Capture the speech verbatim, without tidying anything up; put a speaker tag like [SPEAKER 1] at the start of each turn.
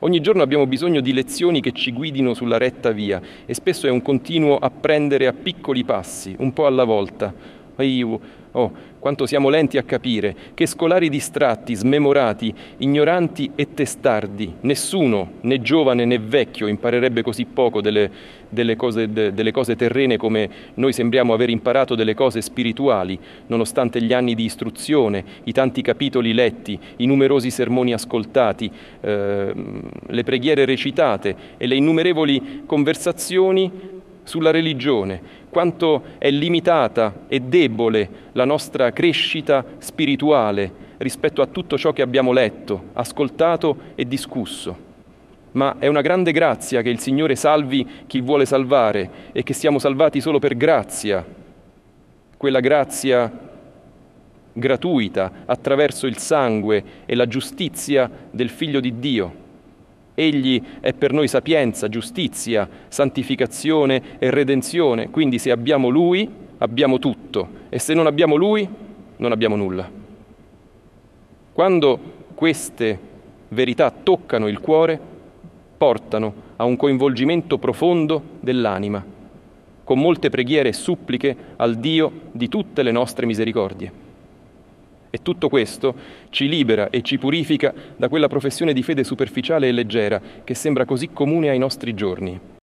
[SPEAKER 1] Ogni giorno abbiamo bisogno di lezioni che ci guidino sulla retta via e spesso è un continuo apprendere a piccoli passi, un po' alla volta. Oh, quanto siamo lenti a capire, che scolari distratti, smemorati, ignoranti e testardi. Nessuno, né giovane né vecchio, imparerebbe così poco delle, delle, cose, de, delle cose terrene come noi sembriamo aver imparato delle cose spirituali, nonostante gli anni di istruzione, i tanti capitoli letti, i numerosi sermoni ascoltati, eh, le preghiere recitate e le innumerevoli conversazioni sulla religione, quanto è limitata e debole la nostra crescita spirituale rispetto a tutto ciò che abbiamo letto, ascoltato e discusso. Ma è una grande grazia che il Signore salvi chi vuole salvare e che siamo salvati solo per grazia, quella grazia gratuita attraverso il sangue e la giustizia del Figlio di Dio. Egli è per noi sapienza, giustizia, santificazione e redenzione, quindi se abbiamo Lui, abbiamo tutto, e se non abbiamo Lui, non abbiamo nulla. Quando queste verità toccano il cuore, portano a un coinvolgimento profondo dell'anima, con molte preghiere e suppliche al Dio di tutte le nostre misericordie. E tutto questo ci libera e ci purifica da quella professione di fede superficiale e leggera che sembra così comune ai nostri giorni.